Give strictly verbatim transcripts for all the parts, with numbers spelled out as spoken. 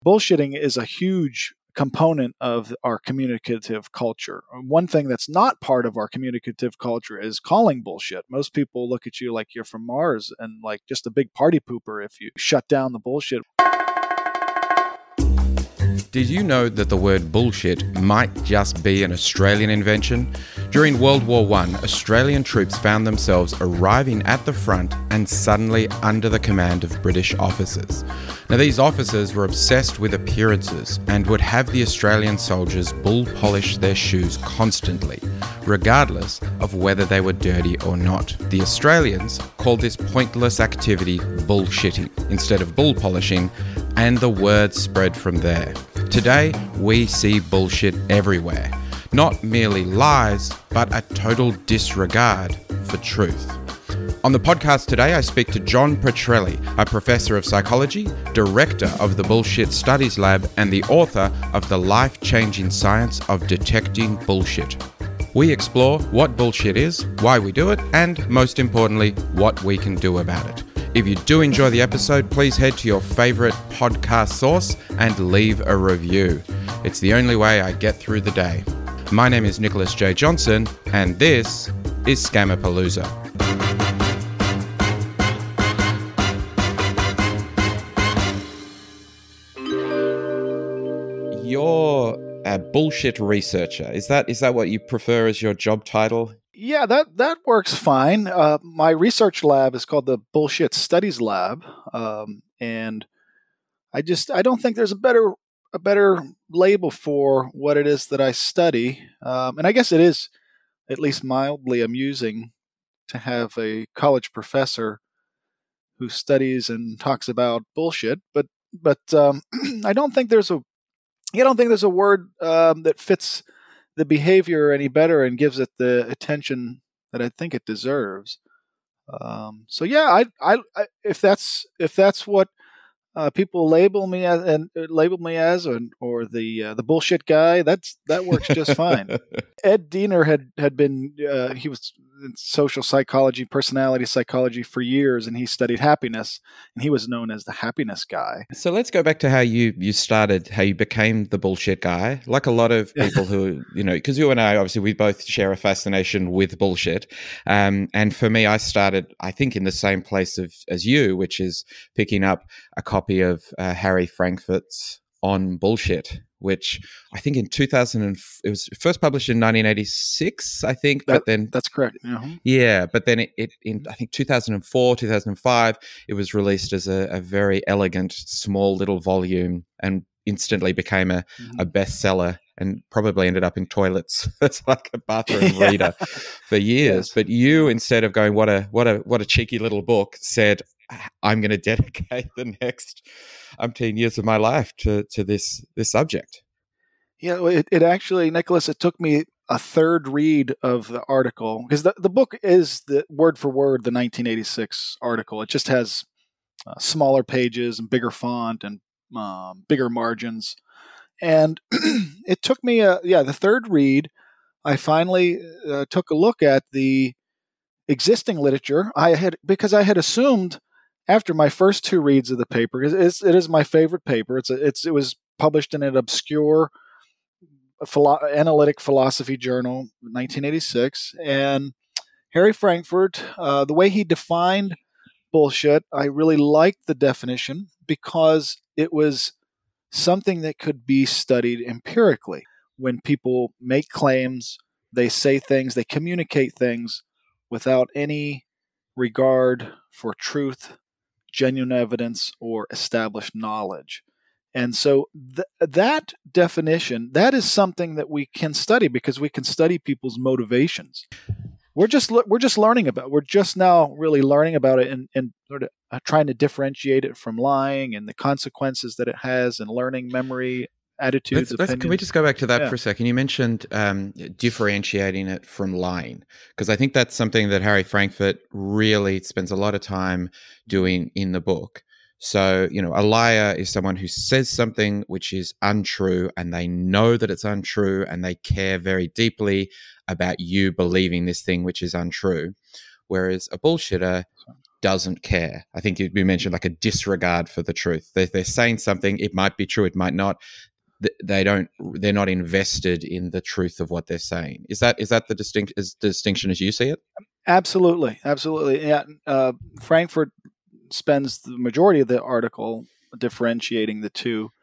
bullshitting is a huge component of our communicative culture. One thing that's not part of our communicative culture is calling bullshit. Most people look at you like you're from Mars and like just a big party pooper if you shut down the bullshit. Did you know that the word bullshit might just be an Australian invention? During World War One, Australian troops found themselves arriving at the front and suddenly under the command of British officers. Now, these officers were obsessed with appearances and would have the Australian soldiers bull polish their shoes constantly, regardless of whether they were dirty or not. The Australians called this pointless activity bullshitting instead of bull polishing, and the word spread from there. Today, we see bullshit everywhere. Not merely lies, but a total disregard for truth. On the podcast today, I speak to John Petrelli, a professor of psychology, director of the Bullshit Studies Lab, and the author of The Life-Changing Science of Detecting Bullshit. We explore what bullshit is, why we do it, and most importantly, what we can do about it. If you do enjoy the episode, please head to your favorite podcast source and leave a review. It's the only way I get through the day. My name is Nicholas J. Johnson, and this is Scamapalooza. You're a bullshit researcher. Is that is that what you prefer as your job title? Yeah, that, that works fine. Uh, my research lab is called the Bullshit Studies Lab, um, and I just I don't think there's a better a better label for what it is that I study. Um, and I guess it is at least mildly amusing to have a college professor who studies and talks about bullshit. But but um, I don't think there's a I don't think there's a word um, that fits the behavior any better and gives it the attention that I think it deserves. Um, so yeah, I, I, I, if that's if that's what uh, people label me as and uh, label me as, or, or the uh, the bullshit guy, that's that works just fine. Ed Diener had had been uh, he was in social psychology, personality psychology for years, and he studied happiness, and he was known as the happiness guy. So let's go back to how you you started, how you became the bullshit guy. Like a lot of people who, you know, because you and I, obviously, we both share a fascination with bullshit. Um, and for me, I started, I think, in the same place of, as you, which is picking up a copy of uh, Harry Frankfurt's On Bullshit, which I think in two thousand, it was first published in nineteen eighty-six, I think, that, but then that's correct. Uh-huh. Yeah, but then it, it in I think two thousand four, two thousand five, it was released as a, a very elegant, small little volume, and instantly became a, mm-hmm. a bestseller, and probably ended up in toilets as like a bathroom yeah. reader for years. Yes. But you, instead of going, what a what a what a cheeky little book, said, I'm going to dedicate the next umpteen years of my life to, to this this subject. Yeah, it, it actually, Nicholas, it took me a third read of the article, because the, the book is the word for word the nineteen eighty-six article. It just has uh, smaller pages and bigger font and um, bigger margins. And it took me, a, yeah, the third read, I finally uh, took a look at the existing literature. I had because I had assumed after my first two reads of the paper, it's, it is my favorite paper. It's a, it's it was published in an obscure philo- analytic philosophy journal, nineteen eighty-six, and Harry Frankfurt, uh, the way he defined bullshit, I really liked the definition because it was something that could be studied empirically. When people make claims, they say things, they communicate things without any regard for truth, genuine evidence, or established knowledge. And so th- that definition, that is something that we can study because we can study people's motivations. We're just le- we're just learning about. We're just now really learning about it and, and sort of uh, trying to differentiate it from lying and the consequences that it has, and learning, memory, attitudes, let's, let's, opinions. Can we just go back to that yeah. for a second? You mentioned um, differentiating it from lying, because I think that's something that Harry Frankfurt really spends a lot of time doing in the book. So, you know, a liar is someone who says something which is untrue, and they know that it's untrue, and they care very deeply about you believing this thing which is untrue. Whereas a bullshitter doesn't care. I think you mentioned like a disregard for the truth. They're, they're saying something. It might be true. It might not. They don't. They're not invested in the truth of what they're saying. Is that is that the distinct is the distinction as you see it? Absolutely, absolutely. Yeah, uh, Frankfurt spends the majority of the article differentiating the two,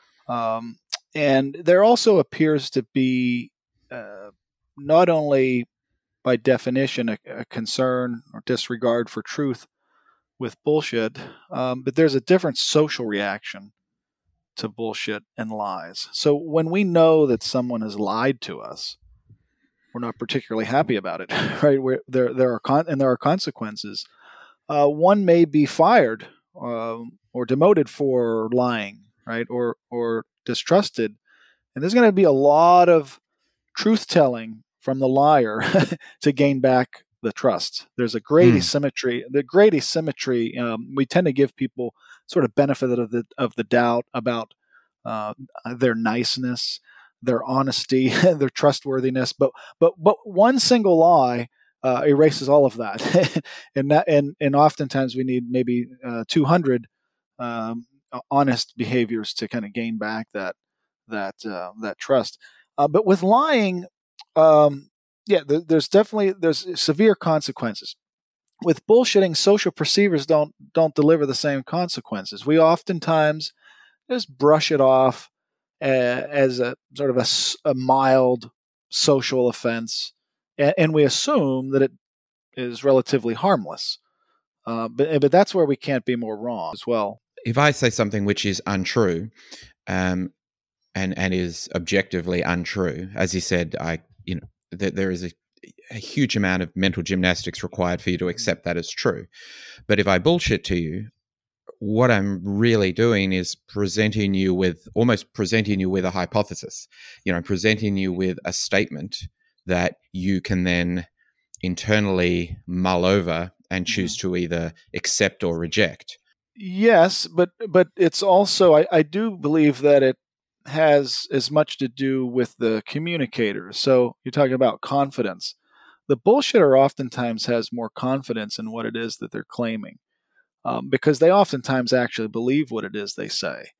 um, and there also appears to be uh, not only by definition a, a concern or disregard for truth with bullshit, um, but there's a different social reaction to bullshit and lies. So when we know that someone has lied to us, we're not particularly happy about it, right? Where there there are con- and there are consequences. Uh, one may be fired um, or demoted for lying, right? Or or distrusted, and there's going to be a lot of truth telling from the liar to gain back the trust. There's a great mm. asymmetry. The great asymmetry. Um, we tend to give people sort of benefit of the of the doubt about uh, their niceness, their honesty, their trustworthiness. But but but one single lie uh, erases all of that, and that and and oftentimes we need maybe uh, two hundred um, honest behaviors to kind of gain back that that uh, that trust. Uh, but with lying, um, yeah, there, there's definitely there's severe consequences. With bullshitting, social perceivers don't don't deliver the same consequences. We oftentimes just brush it off uh, as a sort of a, a mild social offense, and, and we assume that it is relatively harmless. Uh, but but that's where we can't be more wrong as well. If I say something which is untrue, um, and and is objectively untrue, as you said, I you know th- there is a, a huge amount of mental gymnastics required for you to accept that as true. But if I bullshit to you, what I'm really doing is presenting you with almost presenting you with a hypothesis, you know, presenting you with a statement that you can then internally mull over and choose mm-hmm. to either accept or reject. Yes, but but it's also, I, I do believe that it has as much to do with the communicator. So you're talking about confidence. The bullshitter oftentimes has more confidence in what it is that they're claiming. Um, because they oftentimes actually believe what it is they say.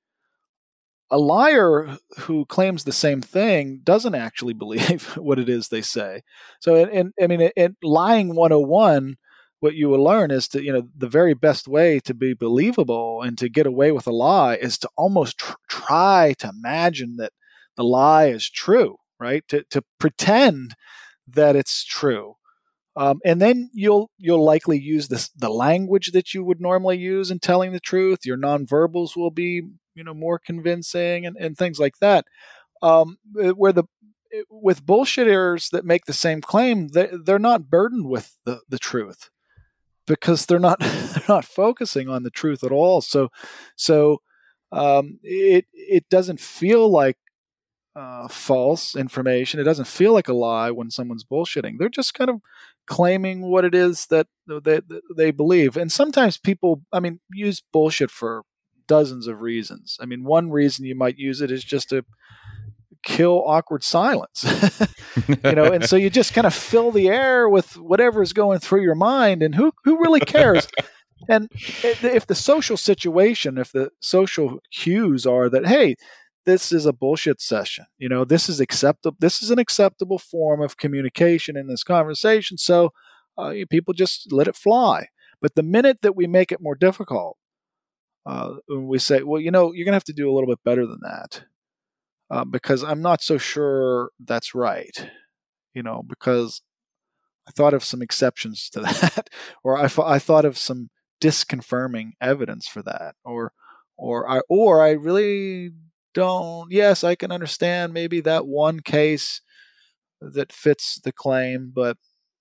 A liar who claims the same thing doesn't actually believe what it is they say. So, in, in, I mean, in, in lying one oh one, what you will learn is to, you know, the very best way to be believable and to get away with a lie is to almost tr- try to imagine that the lie is true, right? To, to pretend that it's true. Um, and then you'll you'll likely use this the language that you would normally use in telling the truth. Your nonverbals will be, you know, more convincing and, and things like that. Um, where the with bullshitters that make the same claim, they, they're not burdened with the, the truth because they're not they're not focusing on the truth at all. So so um, it it doesn't feel like uh, false information. It doesn't feel like a lie when someone's bullshitting. They're just kind of claiming what it is that they, that they believe. And sometimes people, I mean, use bullshit for dozens of reasons. I mean, one reason you might use it is just to kill awkward silence, you know, and so you just kind of fill the air with whatever is going through your mind, and who, who really cares? And if the social situation, if the social cues are that, hey, this is a bullshit session, you know, this is acceptable. This is an acceptable form of communication in this conversation. So uh, people just let it fly. But the minute that we make it more difficult, uh, when we say, well, you know, you're going to have to do a little bit better than that uh, because I'm not so sure that's right, you know, because I thought of some exceptions to that, or I, I thought of some disconfirming evidence for that, or or I or I really don't. Yes, I can understand maybe that one case that fits the claim, but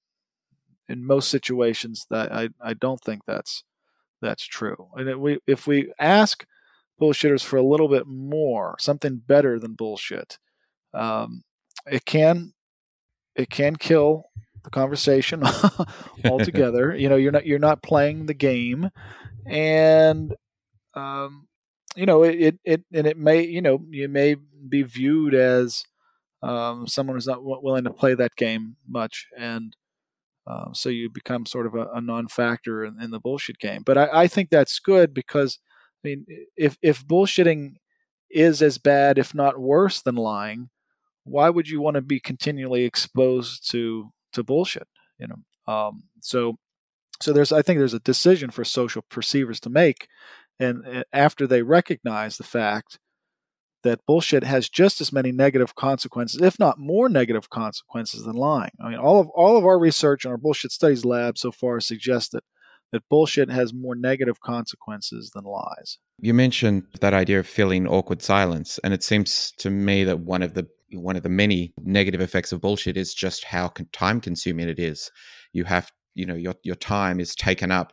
in most situations, that I, I don't think that's that's true. And if we if we ask bullshitters for a little bit more, something better than bullshit, um, it can it can kill the conversation altogether. You know, you're not you're not playing the game, and um, you know it, it it and it may you know you may be viewed as um, someone who's not w- willing to play that game much, and Uh, so you become sort of a, a non-factor in, in the bullshit game. But I, I think that's good because, I mean, if if bullshitting is as bad, if not worse, than lying, why would you want to be continually exposed to to bullshit? You know, um, so so there's I think there's a decision for social perceivers to make, and after they recognize the fact that bullshit has just as many negative consequences, if not more negative consequences, than lying. I mean, all of all of our research in our bullshit studies lab so far suggests that that bullshit has more negative consequences than lies. You mentioned that idea of filling awkward silence, and it seems to me that one of the one of the many negative effects of bullshit is just how time consuming it is. You have, you know, your your time is taken up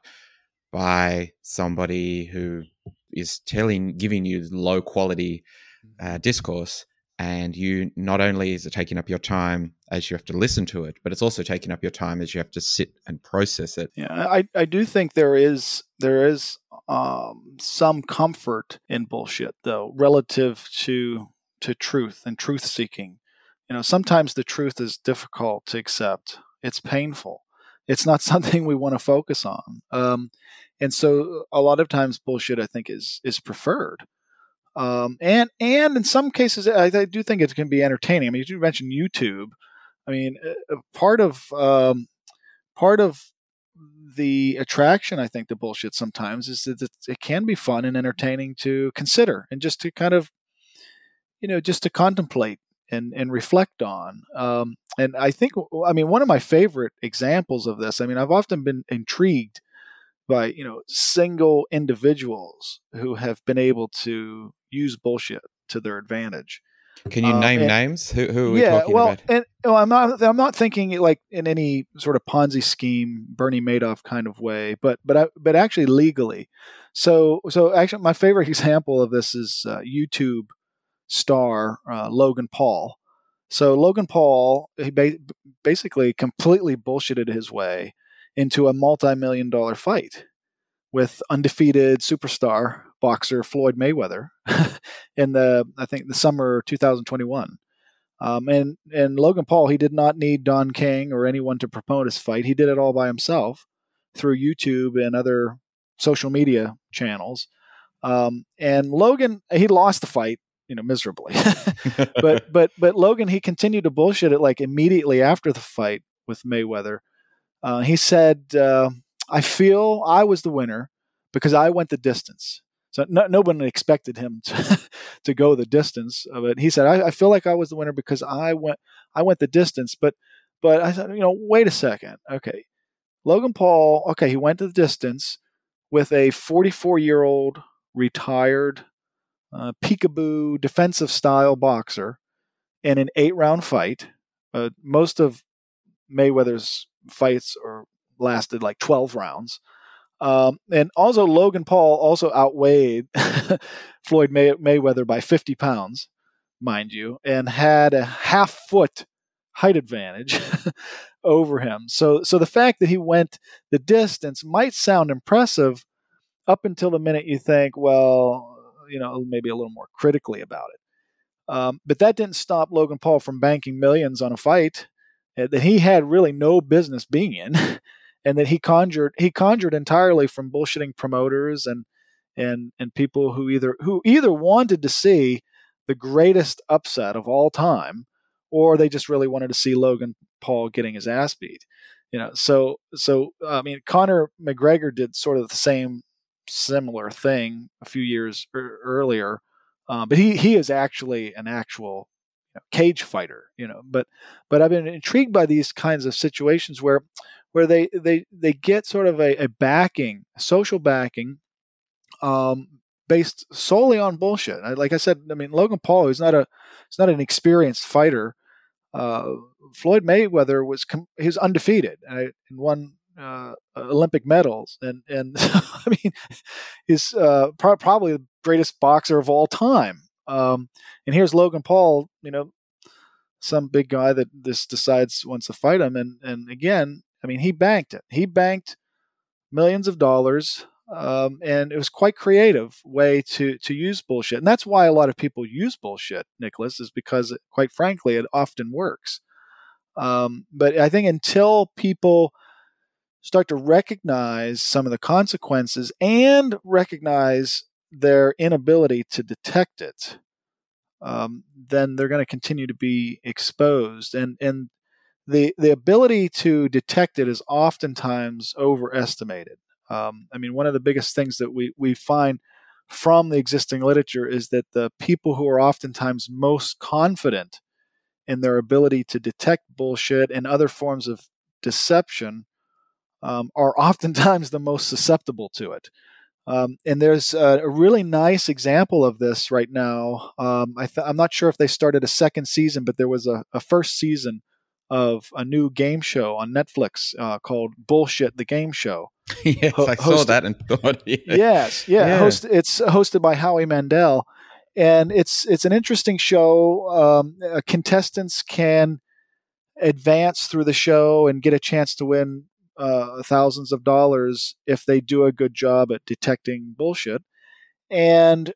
by somebody who is telling, giving you low quality uh, discourse, and you not only is it taking up your time as you have to listen to it, but it's also taking up your time as you have to sit and process it. Yeah, I, I do think there is there is um, some comfort in bullshit, though, relative to to truth and truth seeking. You know, sometimes the truth is difficult to accept. It's painful. It's not something we want to focus on. Um, and so a lot of times bullshit, I think, is is preferred. Um, and and in some cases, I, I do think it can be entertaining. I mean, you mentioned YouTube. I mean, uh, part of um, part of the attraction, I think, to bullshit sometimes is that it can be fun and entertaining to consider and just to kind of, you know, just to contemplate and, and reflect on. Um, and I think, I mean, one of my favorite examples of this, I mean, I've often been intrigued by, you know, single individuals who have been able to use bullshit to their advantage. Can you Um, name and, names? Who, who are we yeah, talking well, about? and well, I'm not. I'm not thinking like in any sort of Ponzi scheme, Bernie Madoff kind of way, but but I, but actually legally. So so actually, my favorite example of this is uh, YouTube star uh, Logan Paul. So Logan Paul, he ba- basically completely bullshitted his way into a multi-million dollar fight with undefeated superstar boxer Floyd Mayweather in the I think the summer two thousand twenty-one. Um, and and Logan Paul, he did not need Don King or anyone to promote his fight. He did it all by himself through YouTube and other social media channels. Um, and Logan, he lost the fight, you know, miserably. but but but Logan, he continued to bullshit it like immediately after the fight with Mayweather. Uh, he said, uh, "I feel I was the winner because I went the distance." So no, no one expected him to, to go the distance of it. He said, I, I feel like I was the winner because I went I went the distance. But but I thought, you know, wait a second. Okay. Logan Paul, okay, he went the distance with a forty-four-year-old retired uh, peekaboo defensive style boxer in an eight-round fight. Uh, most of Mayweather's fights are lasted like twelve rounds. Um, and also, Logan Paul also outweighed Floyd May- Mayweather by fifty pounds, mind you, and had a half foot height advantage over him. So, so the fact that he went the distance might sound impressive up until the minute you think, well, you know, maybe a little more critically about it. Um, but that didn't stop Logan Paul from banking millions on a fight that he had really no business being in. And that he conjured he conjured entirely from bullshitting promoters and and and people who either who either wanted to see the greatest upset of all time, or they just really wanted to see Logan Paul getting his ass beat. You know, so so I mean, Conor McGregor did sort of the same similar thing a few years er- earlier, uh, but he he is actually an actual you know, cage fighter. You know, but but I've been intrigued by these kinds of situations where. where they, they, they get sort of a, a backing, a social backing, um, based solely on bullshit. Like I said, I mean, Logan Paul is not a, he's not an experienced fighter. Uh, Floyd Mayweather was com- he was undefeated and won uh, Olympic medals, and and I mean, he's uh, pro- probably the greatest boxer of all time. Um, and here's Logan Paul, you know, some big guy that this decides wants to fight him, and and again. I mean, he banked it. He banked millions of dollars, um, and it was quite creative way to to use bullshit. And that's why a lot of people use bullshit, Nicholas, is because, it, quite frankly, it often works. Um, but I think until people start to recognize some of the consequences and recognize their inability to detect it, um, then they're going to continue to be exposed. And and the the ability to detect it is oftentimes overestimated. Um, I mean, one of the biggest things that we we find from the existing literature is that the people who are oftentimes most confident in their ability to detect bullshit and other forms of deception um, are oftentimes the most susceptible to it. Um, and there's a, a really nice example of this right now. Um, I th- I'm not sure if they started a second season, but there was a, a first season of a new game show on Netflix uh, called Bullshit, the Game Show. Yes, Ho- I saw hosted, that and thought, yeah. yes, yeah, yeah. Host, it's hosted by Howie Mandel, and it's it's an interesting show. Um, uh, contestants can advance through the show and get a chance to win uh, thousands of dollars if they do a good job at detecting bullshit. And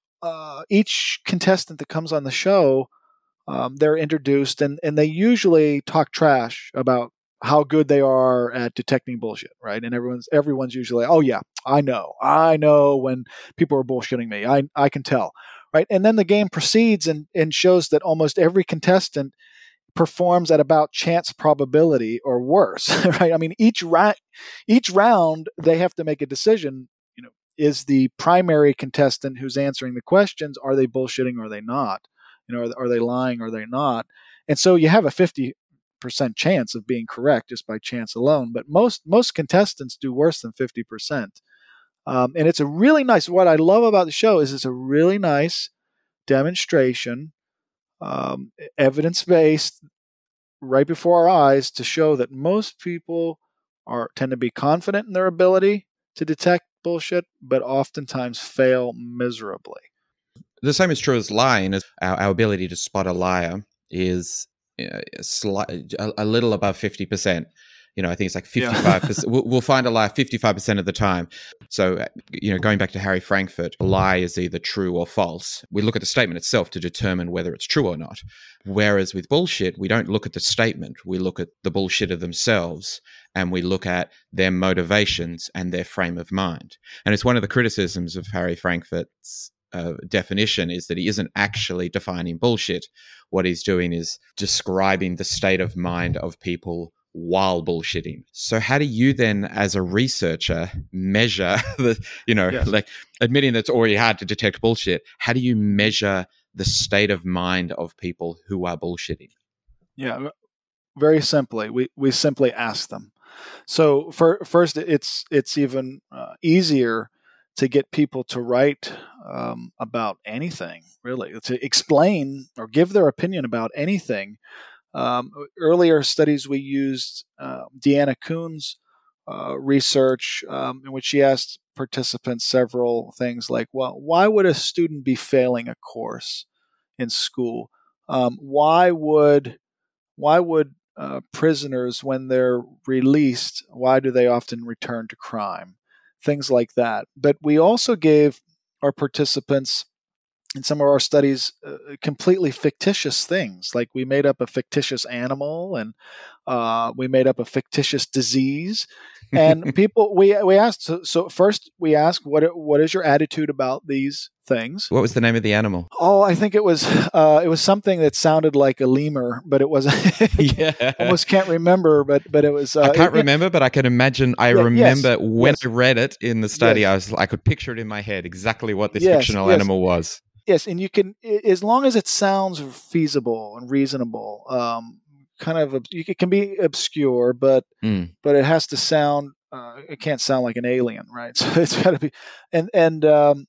uh, each contestant that comes on the show, um, they're introduced, and, and they usually talk trash about how good they are at detecting bullshit, right? And everyone's everyone's usually, oh yeah, I know, I know when people are bullshitting me, I I can tell, right? And then the game proceeds and and shows that almost every contestant performs at about chance probability or worse, right? I mean, each ra- each round they have to make a decision. You know, is the primary contestant who's answering the questions, are they bullshitting or are they not? You know, are, are they lying or are they not? And so you have a fifty percent chance of being correct just by chance alone. But most most contestants do worse than fifty percent. Um, and it's a really nice. What I love about the show is it's a really nice demonstration, um, evidence based, right before our eyes to show that most people are tend to be confident in their ability to detect bullshit, but oftentimes fail miserably. The same is true as lying. As our, our ability to spot a liar is uh, sli- a, a little above fifty percent. You know, I think it's like fifty-five percent. Yeah. we'll, we'll find a lie fifty-five percent of the time. So, you know, going back to Harry Frankfurt, a lie is either true or false. We look at the statement itself to determine whether it's true or not. Whereas with bullshit, we don't look at the statement. We look at the bullshitter themselves, and we look at their motivations and their frame of mind. And it's one of the criticisms of Harry Frankfurt's Uh, definition is that he isn't actually defining bullshit. What he's doing is describing the state of mind of people while bullshitting. So how do you then, as a researcher, measure the, you know, yes. like admitting that it's already hard to detect bullshit, how do you measure the state of mind of people who are bullshitting? Yeah, very simply, we, we simply ask them. So for, first, it's it's even uh, easier to get people to write um, about anything, really, to explain or give their opinion about anything. Um, earlier studies we used uh, Deanna Kuhn's uh, research um, in which she asked participants several things like, well, why would a student be failing a course in school? Um, why would why would uh, prisoners, when they're released, why do they often return to crime? Things like that. But we also gave our participants in some of our studies uh, completely fictitious things. Like we made up a fictitious animal, and uh, we made up a fictitious disease. And people, we we asked. So, so first, we asked, what what is your attitude about these things? What was the name of the animal? Oh, I think it was uh, it was something that sounded like a lemur, but it wasn't. Yeah, almost can't remember. But but it was. Uh, I can't it, remember, but I can imagine. I yeah, remember yes, when yes. I read it in the study. Yes. I was I could picture it in my head exactly what this yes, fictional yes. animal was. Yes, and you can, as long as it sounds feasible and reasonable, um, kind of, it can be obscure, but mm. but it has to sound. Uh, it can't sound like an alien, right? So it's got to be, and and um,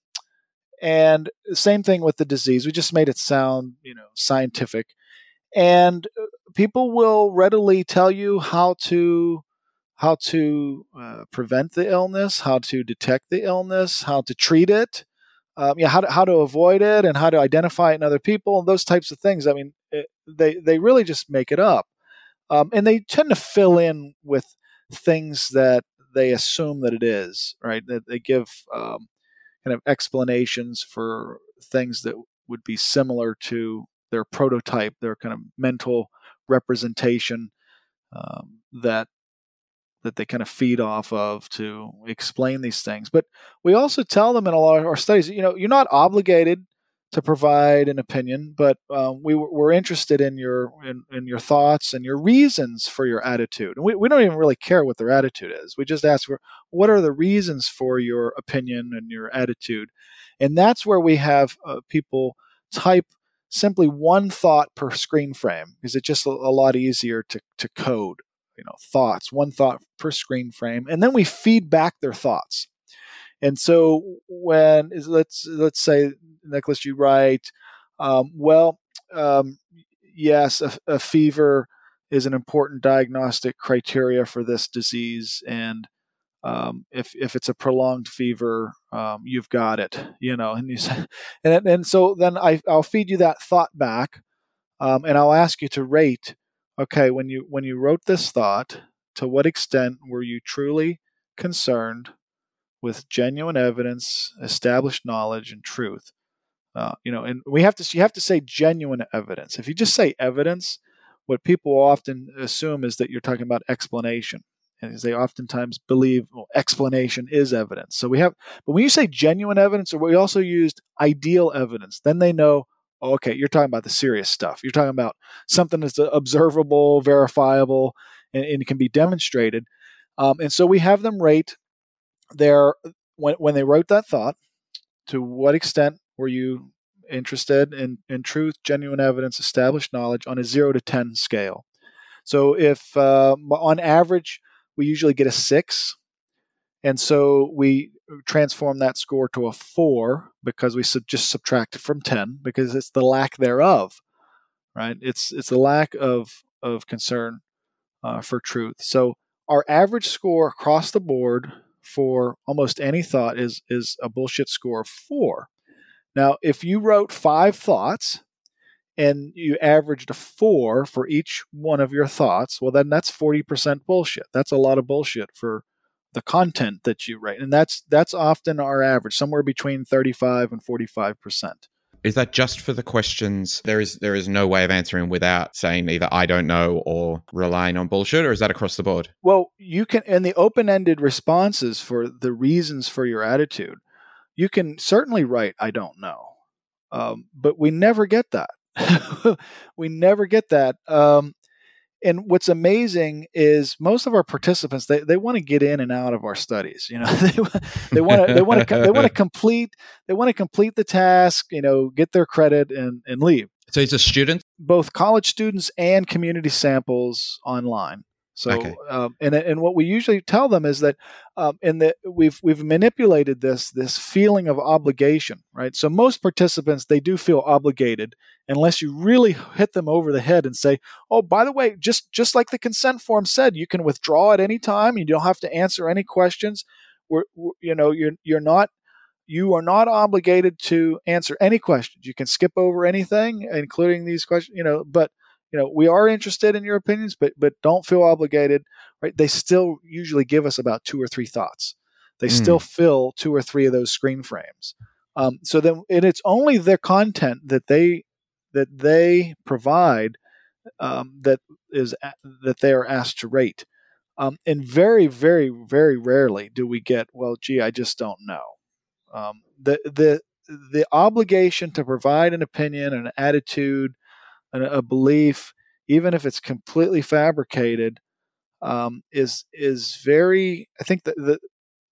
and same thing with the disease. We just made it sound, you know, scientific, and people will readily tell you how to how to uh, prevent the illness, how to detect the illness, how to treat it. Um, yeah, how to, how to avoid it and how to identify it in other people and those types of things. I mean, it, they they really just make it up, um, and they tend to fill in with things that they assume that it is, right? That they give um, kind of explanations for things that would be similar to their prototype, their kind of mental representation um, that that they kind of feed off of to explain these things. But we also tell them in a lot of our studies, you know, you're not obligated to provide an opinion, but um, we, we're interested in your in, in your thoughts and your reasons for your attitude. And we, we don't even really care what their attitude is. We just ask for what are the reasons for your opinion and your attitude. And that's where we have uh, people type simply one thought per screen frame, because it's just a, a lot easier to, to code. You know, thoughts, one thought per screen frame, and then we feed back their thoughts. And so when let's let's say, Nicholas, you write, um, well, um, yes, a, a fever is an important diagnostic criteria for this disease, and um, if if it's a prolonged fever, um, you've got it. You know, and you say, and and so then I I'll feed you that thought back, um, and I'll ask you to rate. Okay, when you when you wrote this thought, to what extent were you truly concerned with genuine evidence, established knowledge, and truth? Uh, you know, and we have to you have to say genuine evidence. If you just say evidence, what people often assume is that you're talking about explanation, and they oftentimes believe, well, explanation is evidence. So we have, but when you say genuine evidence, or we also used ideal evidence, then they know. Oh, okay, you're talking about the serious stuff. You're talking about something that's observable, verifiable, and, and can be demonstrated. Um, and so we have them rate their when when they wrote that thought. To what extent were you interested in, in truth, genuine evidence, established knowledge on a zero to ten scale? So if uh, on average we usually get a six, and so we transform that score to a four because we sub- just subtract it from ten, because it's the lack thereof, right? It's it's the lack of of concern uh, for truth. So our average score across the board for almost any thought is is a bullshit score of four. Now, if you wrote five thoughts and you averaged a four for each one of your thoughts, well, then that's forty percent bullshit. That's a lot of bullshit for the content that you write. And that's that's often our average, somewhere between thirty-five and forty-five percent. Is that just for the questions? There is there is no way of answering without saying either I don't know or relying on bullshit, or is that across the board? Well, you can, in the open-ended responses for the reasons for your attitude, you can certainly write I don't know. Um, but we never get that. we never get that. Um, and what's amazing is most of our participants, they, they want to get in and out of our studies. You know, they, they want to they want to they want to complete they want to complete the task. You know, get their credit and and leave. So it's a student, both college students and community samples online. So, okay. um, and and what we usually tell them is that, um, in that we've we've manipulated this this feeling of obligation, right? So most participants, they do feel obligated unless you really hit them over the head and say, "Oh, by the way, just just like the consent form said, you can withdraw at any time. You don't have to answer any questions. We're, we're you know you're you're not you are not obligated to answer any questions. You can skip over anything, including these questions. You know, but." You know, we are interested in your opinions, but but don't feel obligated, right? They still usually give us about two or three thoughts. They mm. still fill two or three of those screen frames. Um, so then, and it's only their content that they that they provide um, that is that they are asked to rate. Um, and very, very, very rarely do we get, well, gee, I just don't know. Um, the the the obligation to provide an opinion, an attitude, a belief, even if it's completely fabricated, um, is is very. I think that the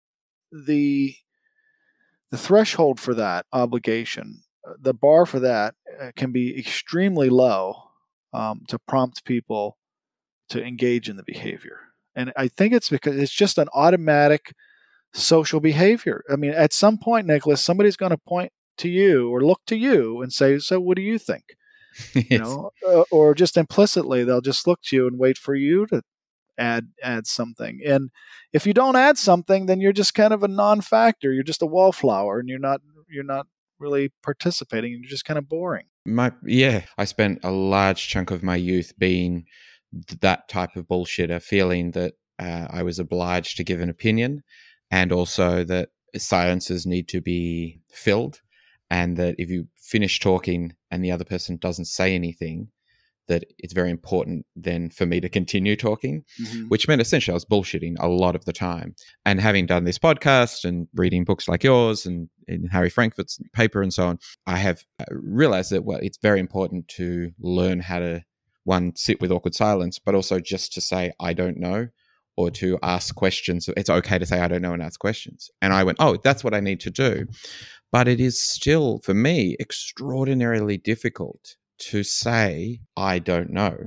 the the threshold for that obligation, the bar for that, uh, can be extremely low um, to prompt people to engage in the behavior. And I think it's because it's just an automatic social behavior. I mean, at some point, Nicholas, somebody's going to point to you or look to you and say, "So, what do you think?" Yes. You know, uh, or just implicitly, they'll just look to you and wait for you to add add something. And if you don't add something, then you're just kind of a non-factor. You're just a wallflower, and you're not you're not really participating. You're just kind of boring. My yeah, I spent a large chunk of my youth being that type of bullshitter, feeling that uh, I was obliged to give an opinion, and also that silences need to be filled. And that if you finish talking and the other person doesn't say anything, that it's very important then for me to continue talking, Mm-hmm. which meant essentially I was bullshitting a lot of the time. And having done this podcast and reading books like yours and in Harry Frankfurt's paper and so on, I have realized that, well, it's very important to learn how to, one, sit with awkward silence, but also just to say, I don't know, or to ask questions. It's okay to say, I don't know, and ask questions. And I went, oh, that's what I need to do. But it is still, for me, extraordinarily difficult to say, I don't know.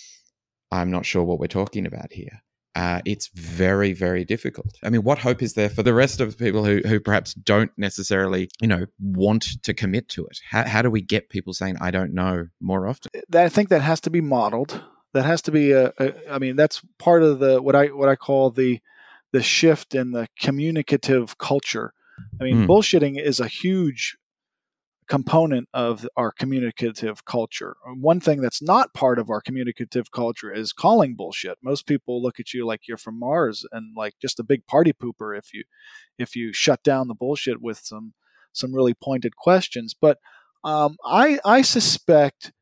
I'm not sure what we're talking about here. Uh, it's very, very difficult. I mean, what hope is there for the rest of the people who, who perhaps don't necessarily, you know, want to commit to it? How, how do we get people saying, I don't know, more often? I think that has to be modeled. That has to be a, a I mean, that's part of the what I what I call the the shift in the communicative culture. I mean, mm. bullshitting is a huge component of our communicative culture. One thing that's not part of our communicative culture is calling bullshit. Most people look at you like you're from Mars and like just a big party pooper if you if you shut down the bullshit with some some really pointed questions. But um, I I suspect.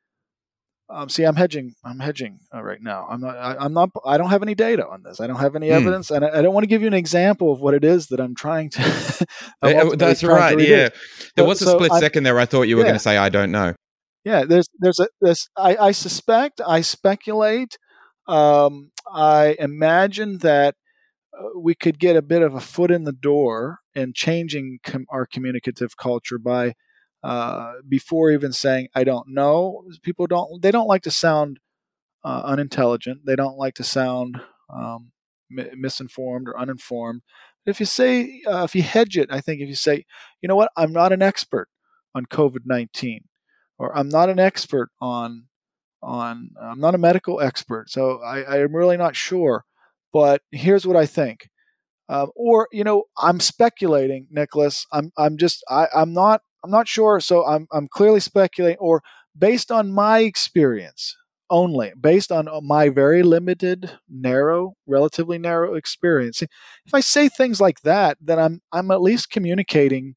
Um, see, I'm hedging. I'm hedging uh, right now. I'm not. I, I'm not. I don't have any data on this. I don't have any mm. evidence, and I, I don't want to give you an example of what it is that I'm trying to. I'm That's trying right. To yeah, there was a so split I'm, second there. I thought you were yeah. going to say, "I don't know." Yeah, there's there's a this. I, I suspect. I speculate. Um, I imagine that uh, we could get a bit of a foot in the door in changing com- our communicative culture by. Uh, before even saying I don't know, people don't they don't like to sound uh, unintelligent. They don't like to sound um, mi- misinformed or uninformed. But if you say uh, if you hedge it, I think if you say, you know what, I'm not an expert on COVID nineteen, or I'm not an expert on on I'm not a medical expert, so I, I'm really not sure. But here's what I think. Uh, or you know, I'm speculating, Nicholas. I'm I'm just I, I'm not I'm not sure. So I'm I'm clearly speculating, or based on my experience only, based on my very limited, narrow, relatively narrow experience. If I say things like that, then I'm I'm at least communicating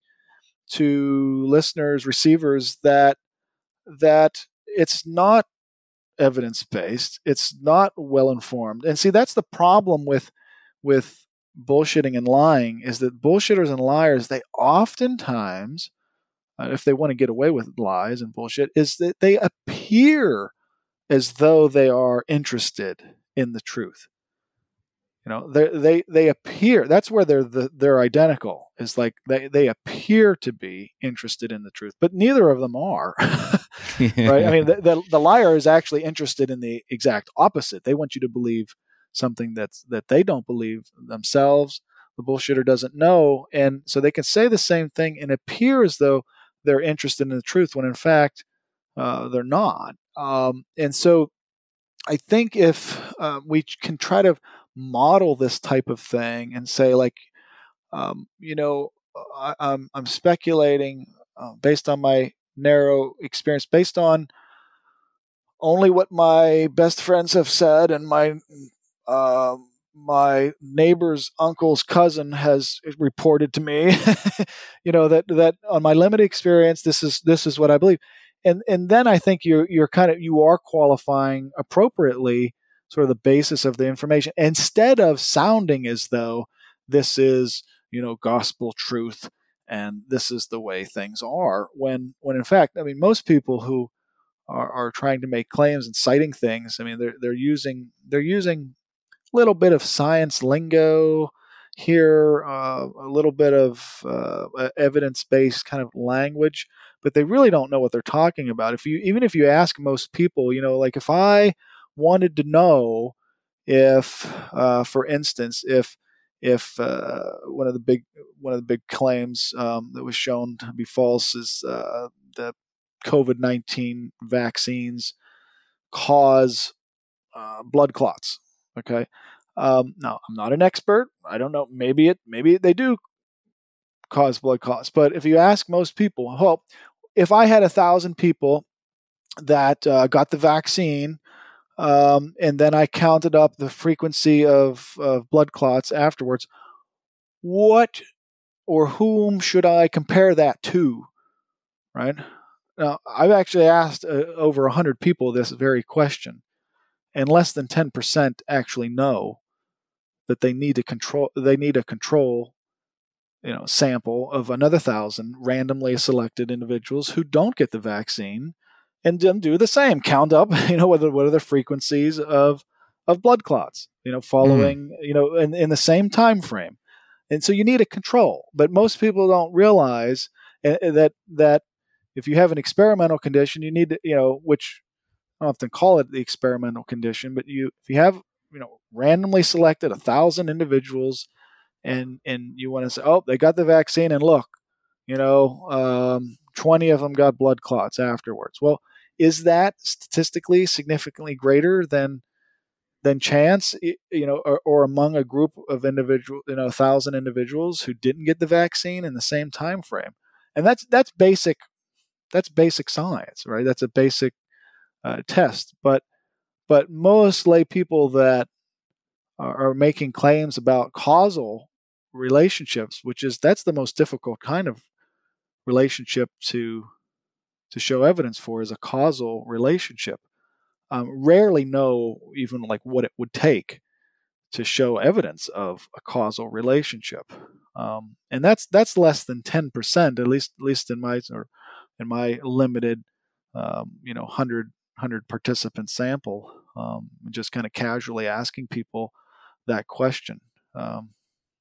to listeners, receivers that that it's not evidence based. It's not well informed. And see, that's the problem with with bullshitting and lying is that bullshitters and liars, they oftentimes, uh, if they want to get away with lies and bullshit, is that they appear as though they are interested in the truth. You know, they they they appear. That's where they're the, they're identical. Is like they they appear to be interested in the truth, but neither of them are. Right? I mean, the, the the liar is actually interested in the exact opposite. They want you to believe something that's that they don't believe themselves. The bullshitter doesn't know, and so they can say the same thing and appear as though they're interested in the truth when in fact uh, they're not. Um, and so, I think if uh, we can try to model this type of thing and say, like, um, you know, I, I'm I'm speculating uh, based on my narrow experience, based on only what my best friends have said and my uh, my neighbor's uncle's cousin has reported to me. You know, that that on my limited experience, this is this is what I believe, and and then I think you're you're kind of you are qualifying appropriately sort of the basis of the information instead of sounding as though this is, you know, gospel truth and this is the way things are, when when in fact, I mean, most people who are, are trying to make claims and citing things, I mean, they're they're using they're using a little bit of science lingo here, uh, a little bit of uh, evidence-based kind of language, but they really don't know what they're talking about. If you even if you ask most people, you know, like if I wanted to know if, uh, for instance, if if uh, one of the big one of the big claims um, that was shown to be false is uh, the COVID nineteen vaccines cause uh, blood clots. Okay. Um, now, I'm not an expert. I don't know. Maybe it. Maybe they do cause blood clots. But if you ask most people, well, if I had a thousand people that uh, got the vaccine, um, and then I counted up the frequency of, of blood clots afterwards, what or whom should I compare that to? Right? now I've actually asked uh, over one hundred people this very question, and less than ten percent actually know that they need to control. They need a control, you know, sample of another thousand randomly selected individuals who don't get the vaccine, and then do the same. Count up, you know, what are, what are the frequencies of of blood clots, you know, following, mm. you know, in, in the same time frame. And so you need a control, but most people don't realize that that if you have an experimental condition, you need to, you know, which I don't often call it the experimental condition, but you if you have, you know, randomly selected a thousand individuals, and and you want to say, oh, they got the vaccine, and look, you know, um, twenty of them got blood clots afterwards. Well, is that statistically significantly greater than than chance, you know, or, or among a group of individual, you know, a thousand individuals who didn't get the vaccine in the same time frame? And that's that's basic. That's basic science, right? That's a basic uh, test. But but most lay people that are, are making claims about causal relationships, which is that's the most difficult kind of relationship to to show evidence for, is a causal relationship. Um, rarely know even like what it would take to show evidence of a causal relationship, um, and that's that's less than ten percent, at least at least in my or in my limited, um, you know, hundred hundred participant sample. Um, just kind of casually asking people that question. Um,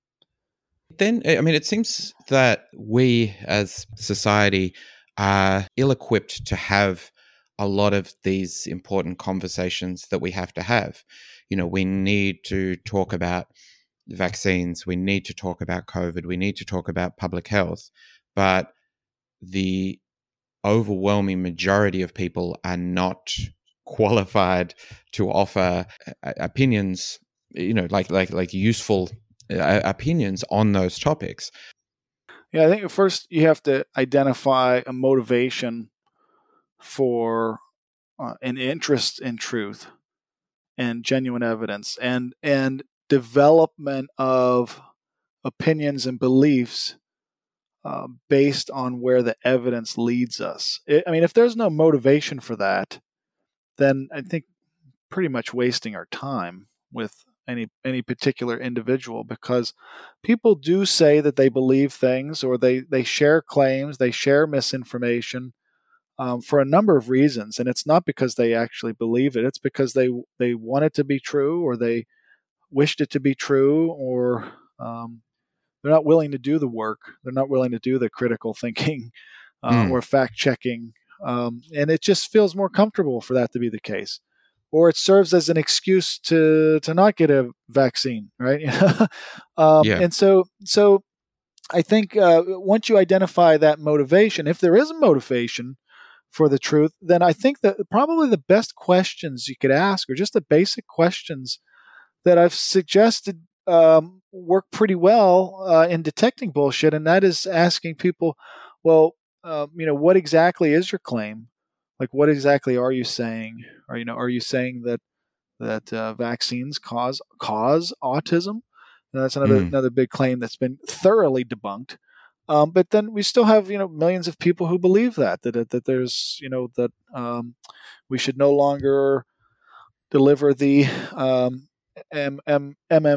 then, I mean, it seems that we as society are ill-equipped to have a lot of these important conversations that we have to have. You know, we need to talk about vaccines. We need to talk about COVID. We need to talk about public health. But the overwhelming majority of people are not qualified to offer uh, opinions, you know, like like like useful uh, opinions on those topics. Yeah, I think first you have to identify a motivation for uh, an interest in truth and genuine evidence, and and development of opinions and beliefs uh, based on where the evidence leads us. It, I mean, if there's no motivation for that, then I think pretty much wasting our time with any any particular individual, because people do say that they believe things, or they they share claims, they share misinformation, um, for a number of reasons, and it's not because they actually believe it. It's because they they want it to be true, or they wished it to be true, or um, they're not willing to do the work. They're not willing to do the critical thinking uh, mm. or fact checking, um, and it just feels more comfortable for that to be the case. Or it serves as an excuse to to not get a vaccine, right? um, yeah. And so so I think uh, once you identify that motivation, if there is a motivation for the truth, then I think that probably the best questions you could ask are just the basic questions that I've suggested um, work pretty well uh, in detecting bullshit, and that is asking people, well, uh, you know, what exactly is your claim? Like, what exactly are you saying? Or, you know, are you saying that that uh, vaccines cause cause autism? And that's another mm. another big claim that's been thoroughly debunked. Um, but then we still have, you know, millions of people who believe that that that there's, you know, that um, we should no longer deliver the um, M- M-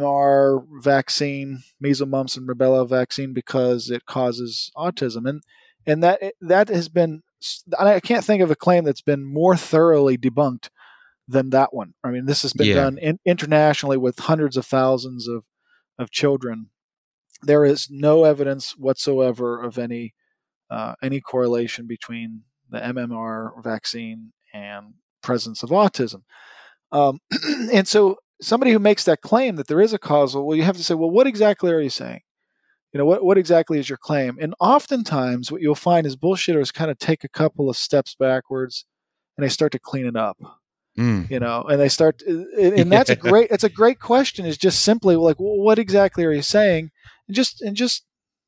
MMR vaccine, measles, mumps, and rubella vaccine, because it causes autism, and and that that has been. I can't think of a claim that's been more thoroughly debunked than that one. I mean, this has been yeah. done in, internationally with hundreds of thousands of of children. There is no evidence whatsoever of any uh, any correlation between the M M R vaccine and presence of autism. Um, and so somebody who makes that claim that there is a causal, well, you have to say, well, what exactly are you saying? You know, what, what exactly is your claim? And oftentimes what you'll find is bullshitters kind of take a couple of steps backwards and they start to clean it up. Mm. You know, and they start, and yeah. that's a great, it's a great question, is just simply like, well, what exactly are you saying? And just, and just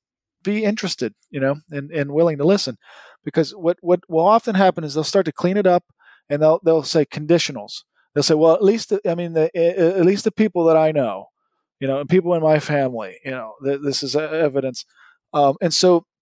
be interested, you know, and, and willing to listen, because what, what will often happen is they'll start to clean it up, and they'll, they'll say conditionals. They'll say, well, at least, I mean, the, at least the people that I know, you know, and people in my family, you know, th- this is evidence. Um, and so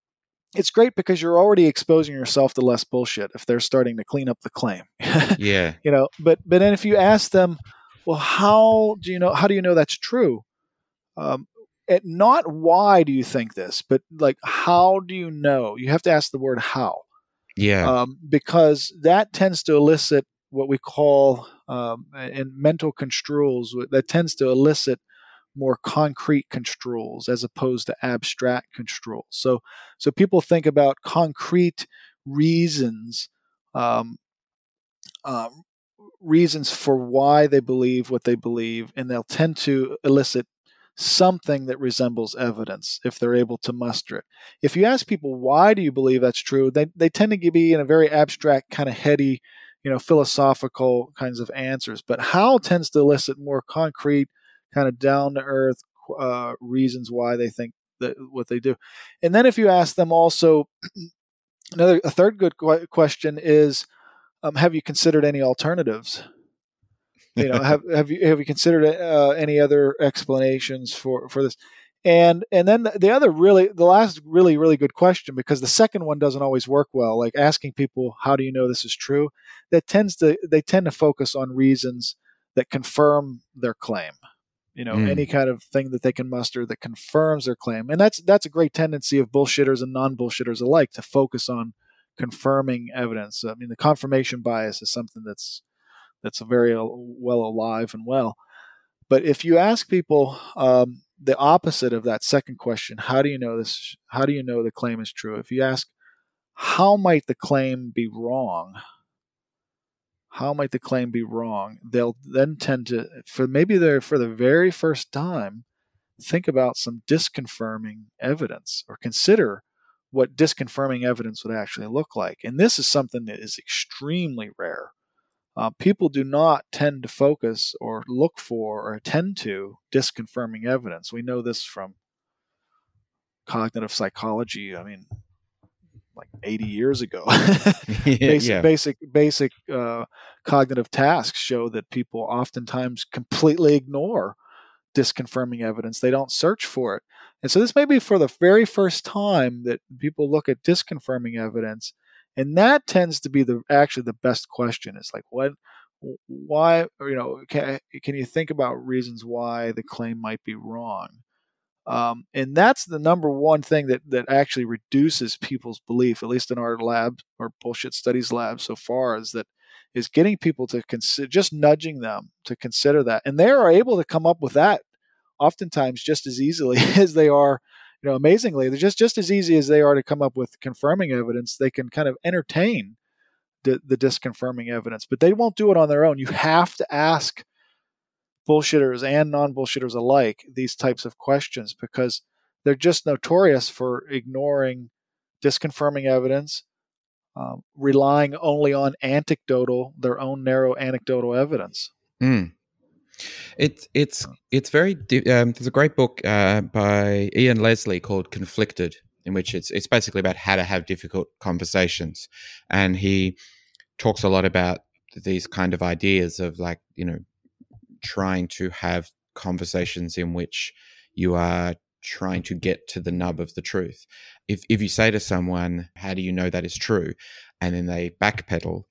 it's great because you're already exposing yourself to less bullshit if they're starting to clean up the claim. Yeah. You know, but but then if you ask them, well, how do you know? How do you know that's true? Um, it, not why do you think this, but like how do you know? You have to ask the word how. Yeah. Um, because that tends to elicit what we call um, in mental construals. That tends to elicit more concrete construals as opposed to abstract construals. So, so people think about concrete reasons, um, uh, reasons for why they believe what they believe, and they'll tend to elicit something that resembles evidence if they're able to muster it. If you ask people why do you believe that's true, they they tend to be in a very abstract, kind of heady, you know, philosophical kinds of answers. But how tends to elicit more concrete, kind of down to earth uh, reasons why they think that what they do. And then if you ask them also, another a third good qu- question is, um, have you considered any alternatives? You know, have have you have you considered uh, any other explanations for, for this? And and then the, the other really the last really really good question, because the second one doesn't always work well. Like asking people, how do you know this is true? That tends to they tend to focus on reasons that confirm their claim. You know, Mm. any kind of thing that they can muster that confirms their claim. And that's that's a great tendency of bullshitters and non-bullshitters alike, to focus on confirming evidence. I mean, the confirmation bias is something that's that's very well alive and well. But if you ask people um, the opposite of that second question, how do you know this? How do you know the claim is true? If you ask, how might the claim be wrong? How might the claim be wrong? They'll then tend to, for maybe they're for the very first time, think about some disconfirming evidence, or consider what disconfirming evidence would actually look like. And this is something that is extremely rare. Uh, people do not tend to focus or look for or attend to disconfirming evidence. We know this from cognitive psychology. I mean, like eighty years ago. basic, Yeah. basic, basic uh, cognitive tasks show that people oftentimes completely ignore disconfirming evidence. They don't search for it. And so this may be for the very first time that people look at disconfirming evidence. And that tends to be the actually the best question. Is like, what, why, or, you know, can, can you think about reasons why the claim might be wrong? Um, and that's the number one thing that, that actually reduces people's belief, at least in our lab or bullshit studies lab so far, is that is getting people to consider, just nudging them to consider that. And they are able to come up with that oftentimes just as easily as they are, you know, amazingly, they're just, just as easy as they are to come up with confirming evidence. They can kind of entertain the, the disconfirming evidence, but they won't do it on their own. You have to ask bullshitters and non-bullshitters alike these types of questions, because they're just notorious for ignoring disconfirming evidence, um, relying only on anecdotal, their own narrow anecdotal evidence. Mm. It's it's it's very. Um, there's a great book uh, by Ian Leslie called Conflicted, in which it's it's basically about how to have difficult conversations, and he talks a lot about these kind of ideas of, like, you know, trying to have conversations in which you are trying to get to the nub of the truth. If if you say to someone, how do you know that is true? And then they backpedal,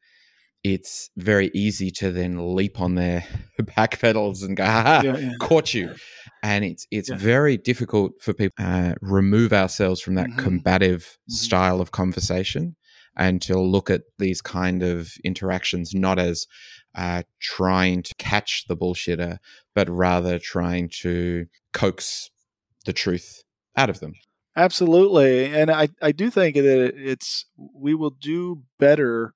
it's very easy to then leap on their backpedals and go, ha, Yeah, yeah. caught you. And it's it's Yeah. very difficult for people to uh, remove ourselves from that Mhm. combative Mhm. style of conversation, and to look at these kind of interactions not as uh, trying to catch the bullshitter, but rather trying to coax the truth out of them. Absolutely. And I, I do think that it's, we will do better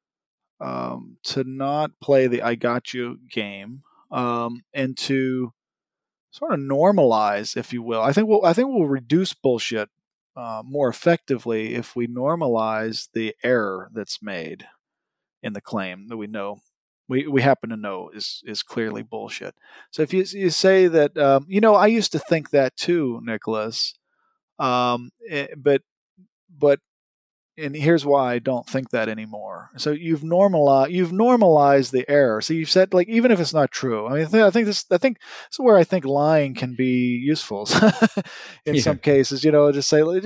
um, to not play the I got you game, um, and to sort of normalize, if you will. I think we'll, I think we'll reduce bullshit uh, more effectively if we normalize the error that's made in the claim that we know, we, we happen to know is is clearly bullshit. So if you you say that, um, you know, I used to think that too, Nicholas, um, eh, but but and here's why I don't think that anymore. So you've normalized you've normalized the error. So you've said, like, even if it's not true. I mean, I think, I think this I think this is where I think lying can be useful in Yeah. some cases. You know, just say,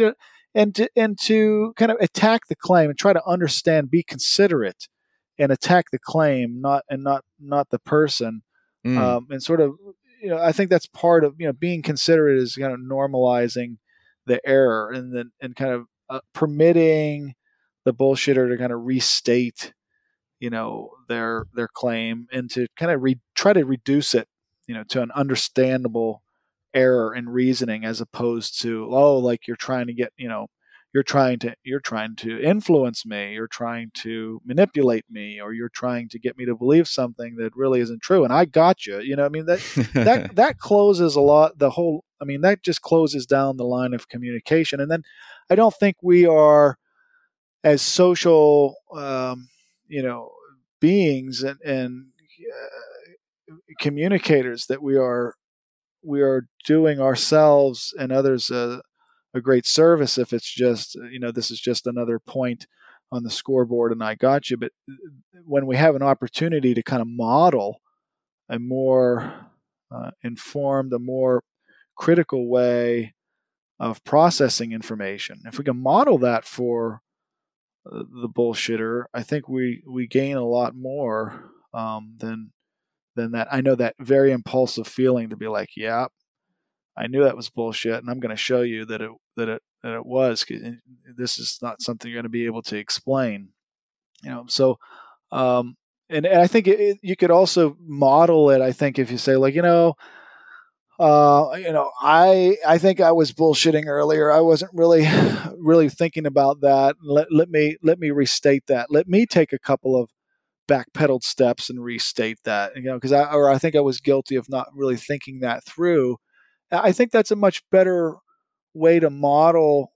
and to, and to kind of attack the claim and try to understand, be considerate, and attack the claim, not and not not the person, Mm. um, and sort of, you know, I think that's part of, you know, being considerate is kind of normalizing the error, and then and kind of uh, permitting the bullshitter to kind of restate, you know, their their claim, and to kind of re- try to reduce it, you know, to an understandable error in reasoning, as opposed to, oh, like you're trying to get, you know, you're trying to you're trying to influence me, you're trying to manipulate me, or you're trying to get me to believe something that really isn't true, and I got you. You know, I mean, that that that closes a lot the whole. I mean, that just closes down the line of communication, and then I don't think we are, as social, um, you know, beings and, and uh, communicators, that we are we are doing ourselves and others a, a great service if it's just, you know, this is just another point on the scoreboard and I got you. But when we have an opportunity to kind of model a more uh, informed, a more critical way of processing information, if we can model that for uh, the bullshitter, I think we, we gain a lot more um, than than that. I know that very impulsive feeling to be like, yeah, I knew that was bullshit, and I'm going to show you that it that it that it was. This is not something you're going to be able to explain, you know. So, um, and, and I think it, it, you could also model it. I think if you say, like, you know, uh, you know, I I think I was bullshitting earlier. I wasn't really really thinking about that. Let let me let me restate that. Let me take a couple of backpedaled steps and restate that. You know, because I or I think I was guilty of not really thinking that through. I think that's a much better way to model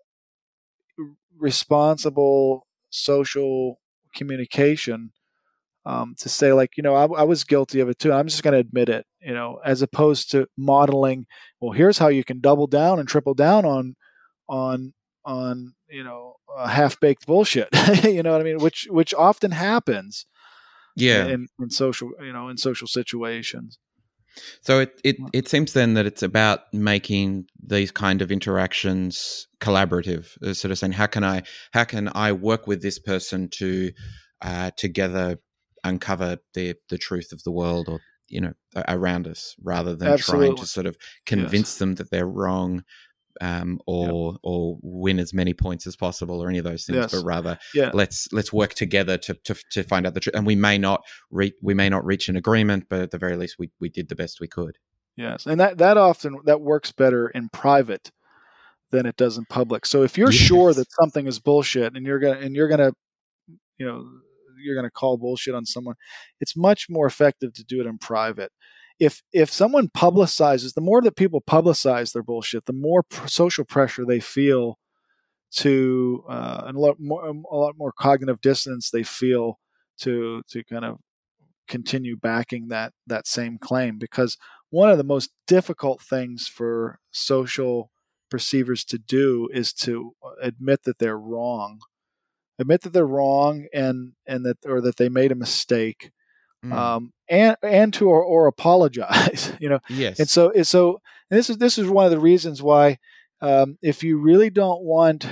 responsible social communication, um, to say, like, you know, I, I was guilty of it too. I'm just going to admit it, you know, as opposed to modeling, well, here's how you can double down and triple down on, on, on, you know, uh, half-baked bullshit, you know what I mean? Which, which often happens Yeah. in, in social, you know, in social situations. So it, it, it seems then that it's about making these kind of interactions collaborative, uh, sort of saying, how can I how can I work with this person to uh, together uncover the the truth of the world, or, you know, around us, rather than Absolutely. trying to sort of convince Yes. them that they're wrong, um, or yep. or win as many points as possible, or any of those things, yes. but rather yeah. let's let's work together to, to to find out the truth. And we may not reach we may not reach an agreement, but at the very least, we we did the best we could. Yes, and that that often that works better in private than it does in public. So if you're yes. sure that something is bullshit, and you're gonna and you're gonna you know you're gonna call bullshit on someone, it's much more effective to do it in private. If if someone publicizes, the more that people publicize their bullshit, the more pr- social pressure they feel to, uh, and a lot more a lot more cognitive dissonance they feel to to kind of continue backing that that same claim. Because one of the most difficult things for social perceivers to do is to admit that they're wrong, admit that they're wrong, and and that or that they made a mistake. Mm. Um, and and to or, or apologize, you know. Yes. And so so and this is this is one of the reasons why, um, if you really don't want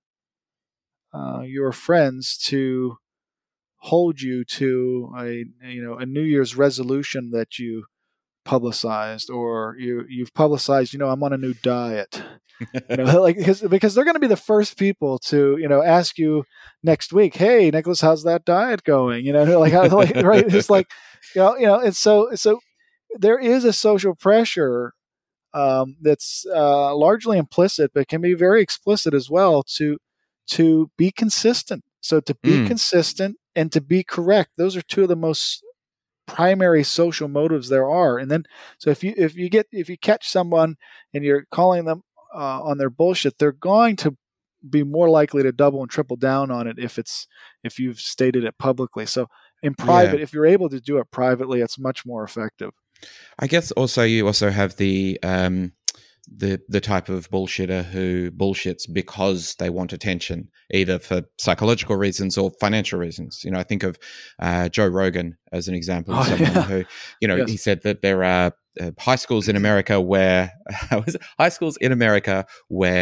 uh, your friends to hold you to a you know a New Year's resolution that you publicized, or you you've publicized, you know, I'm on a new diet, you know, like because because they're going to be the first people to, you know, ask you next week, hey Nicholas, how's that diet going? You know, like, how, like right, it's like, you know, you know, and so so there is a social pressure um, that's uh, largely implicit, but can be very explicit as well, to to be consistent. So to be mm. consistent and to be correct, those are two of the most primary social motives there are. And then, so if you if you get if you catch someone and you're calling them uh, on their bullshit, they're going to be more likely to double and triple down on it if it's if you've stated it publicly. So in private, yeah. if you're able to do it privately, it's much more effective. I guess also you also have the um, the the type of bullshitter who bullshits because they want attention, either for psychological reasons or financial reasons. You know, I think of uh, Joe Rogan as an example of oh, someone yeah. who, you know, yes. he said that there are uh, high schools in America where high schools in America where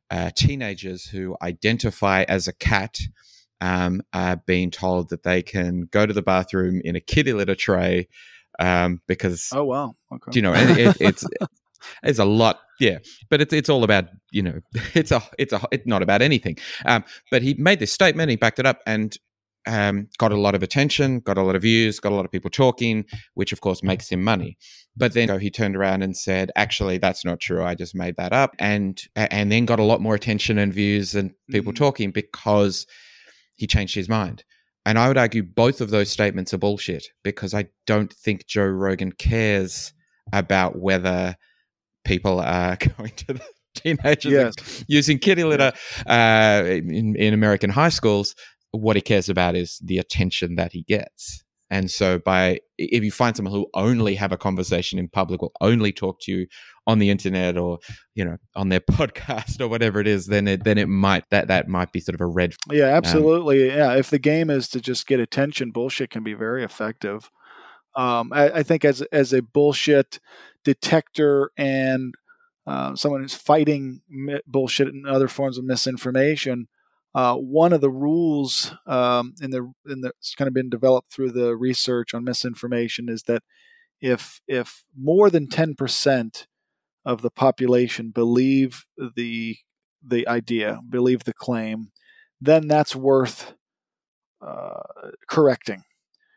uh, teenagers who identify as a cat um, are being told that they can go to the bathroom in a kitty litter tray um, because, oh wow, okay, you know, it, it, it's it's a lot, yeah. But it's it's all about, you know, it's a it's a it's not about anything. Um, but he made this statement, he backed it up, and um, got a lot of attention, got a lot of views, got a lot of people talking, which of course makes him money. But then he turned around and said, actually, that's not true. I just made that up. And and then got a lot more attention and views and people mm. talking because he changed his mind. And I would argue both of those statements are bullshit, because I don't think Joe Rogan cares about whether people are going to the teenagers yes. using kitty litter uh, in, in American high schools. What he cares about is the attention that he gets. And so by if you find someone who only have a conversation in public or only talk to you on the internet or, you know, on their podcast or whatever it is, then it then it might that that might be sort of a red. Yeah, absolutely. Um, yeah, if the game is to just get attention, bullshit can be very effective. Um, I, I think as as a bullshit detector and uh, someone who's fighting mi- bullshit and other forms of misinformation. Uh, one of the rules um, in the in the it's kind of been developed through the research on misinformation is that if if more than ten percent of the population believe the the idea, believe the claim, then that's worth uh, correcting.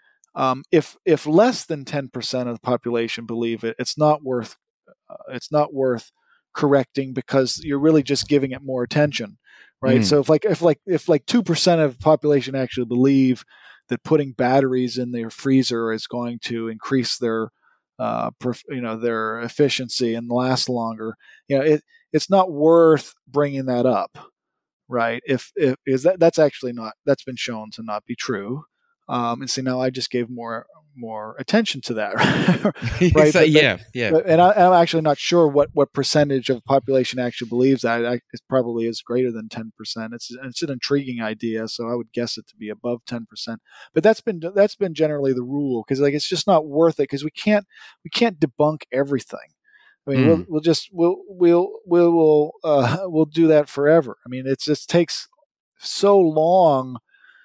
Um, if if less than ten percent of the population believe it, it's not worth uh, it's not worth correcting, because you're really just giving it more attention. Right. Mm. So if like if like if like two percent of the population actually believe that putting batteries in their freezer is going to increase their uh perf- you know their efficiency and last longer, you know, it it's not worth bringing that up. Right. If if is that that's actually not that's been shown to not be true. Um, and see, now I just gave more more attention to that, right? so, but, yeah, but, yeah. But, and I, I'm actually not sure what, what percentage of the population actually believes that. I, it probably is greater than ten percent. It's it's an intriguing idea, so I would guess it to be above ten percent. But that's been that's been generally the rule, because like it's just not worth it, because we can't we can't debunk everything. I mean, mm. we'll we'll just we'll we'll we'll we'll, uh, we'll do that forever. I mean, it just takes so long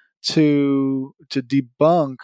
to to debunk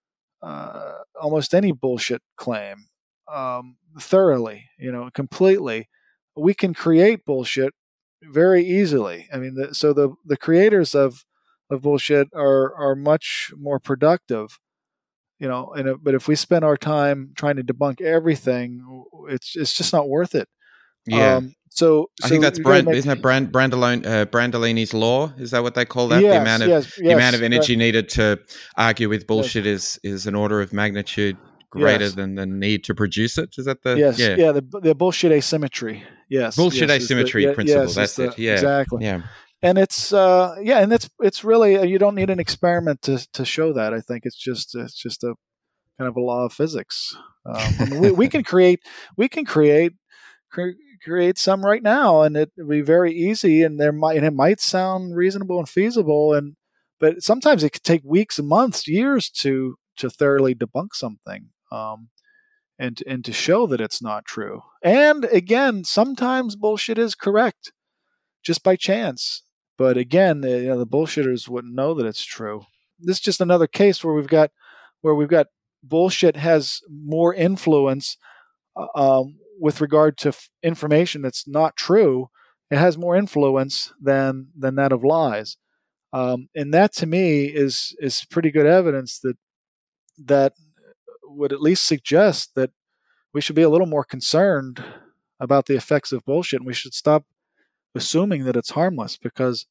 uh, almost any bullshit claim um, thoroughly, you know, completely. We can create bullshit very easily. I mean, the, so the the creators of of bullshit are are much more productive, you know. And it, but if we spend our time trying to debunk everything, it's it's just not worth it. Yeah. Um, So, I so think that's Brand, make, isn't it Brand, Brandolone, uh, Brandolini's law? Is that what they call that? Yes, the amount of yes, the yes, amount of energy uh, needed to argue with bullshit yes. is is an order of magnitude greater yes. than the need to produce it. Is that the yes, yeah, yeah the the bullshit asymmetry. Yes, bullshit yes, asymmetry the, principle. Yes, that's the, it. Yeah, exactly. Yeah, and it's uh, yeah, and it's it's really you don't need an experiment to to show that. I think it's just it's just a kind of a law of physics. Um, I mean, we, we can create we can create. Cre- create some right now, and it would be very easy, and there might and it might sound reasonable and feasible, and but sometimes it could take weeks and months, years to to thoroughly debunk something, um, and and to show that it's not true. And again, sometimes bullshit is correct just by chance, but again, the, you know, the bullshitters wouldn't know that it's true. This is just another case where we've got where we've got bullshit has more influence. Um, with regard to f- information that's not true, it has more influence than than that of lies, um, and that to me is is pretty good evidence that that would at least suggest that we should be a little more concerned about the effects of bullshit, and we should stop assuming that it's harmless. Because,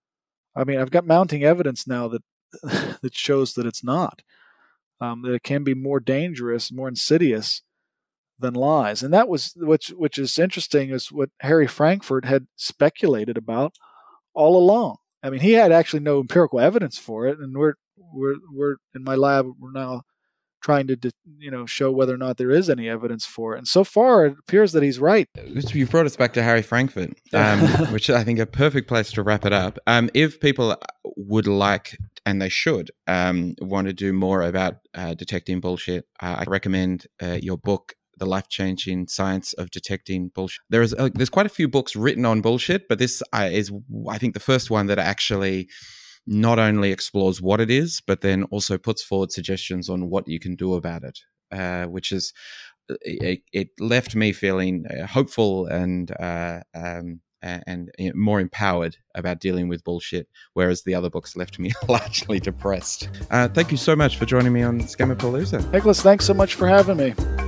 I mean, I've got mounting evidence now that that shows that it's not, um, that it can be more dangerous, more insidious than lies. And that was which which is interesting, is what Harry Frankfurt had speculated about all along. I mean, he had actually no empirical evidence for it, and we're we're we're in my lab we're now trying to you know show whether or not there is any evidence for it. And so far, it appears that he's right. You've brought us back to Harry Frankfurt, um, which I think a perfect place to wrap it up. Um, if people would like, and they should, um, want to do more about uh, detecting bullshit, uh, I recommend uh, your book, The Life-Changing Science of Detecting Bullshit. There is uh, there's quite a few books written on bullshit, but this uh, is, I think, the first one that actually not only explores what it is, but then also puts forward suggestions on what you can do about it, uh, which is, it, it left me feeling uh, hopeful and uh, um, and you know, more empowered about dealing with bullshit, whereas the other books left me largely depressed. Uh, thank you so much for joining me on Scamapalooza. Nicholas, thanks so much for having me.